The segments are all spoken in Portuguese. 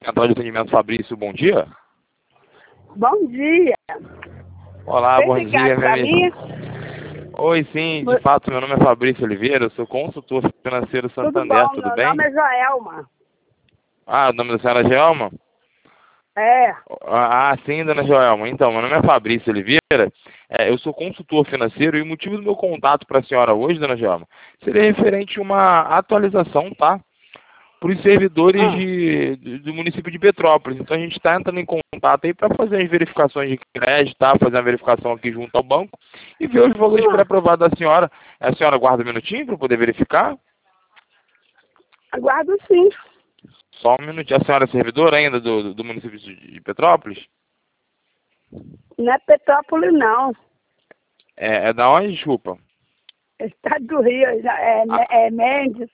Central de Atendimento Fabrício, bom dia. Bom dia. Olá, Tem bom dia, ligado pra mim? Oi, sim, de fato, meu nome é Fabrício Oliveira, eu sou consultor financeiro Tudo Santander, bom, tudo meu bem? nome é Joelma. Ah, o nome da senhora é Joelma? É, Sim, dona Joelma. Então, meu nome é Fabrício Oliveira, eu sou consultor financeiro e o motivo do meu contato para a senhora hoje, dona Joelma, seria referente a uma atualização, tá? Para os servidores do município de Petrópolis. Então a gente está entrando em contato aí para fazer as verificações de crédito, tá? Fazer uma verificação aqui junto ao banco e ver os valores pré-aprovados da senhora. A senhora guarda um minutinho para poder verificar? aguardo sim. Só um minutinho. A senhora é servidora ainda do município de Petrópolis? Não é Petrópolis, não. É da onde, desculpa? Estado do Rio, é Mendes.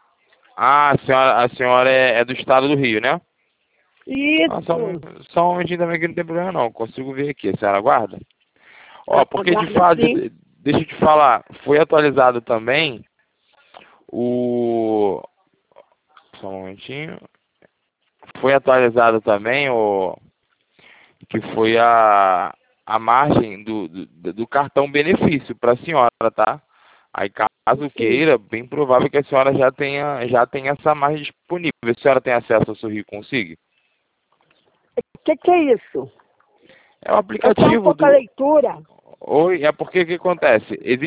A senhora é do estado do Rio, né? Isso. Só um momentinho também que não tem problema não. Consigo ver aqui. A senhora guarda? Ó, porque de Aguardo fato, sim. deixa eu te falar, foi atualizado também o... Só um momentinho. Foi atualizado também o... que foi a margem do cartão benefício para a senhora, tá? Aí, caso Sim. queira, bem provável que a senhora já tenha essa margem disponível. A senhora tem acesso ao Sorri Consigo? O que é isso? É um Eu tenho aplicativo pouca leitura. Oi, é porque o que acontece?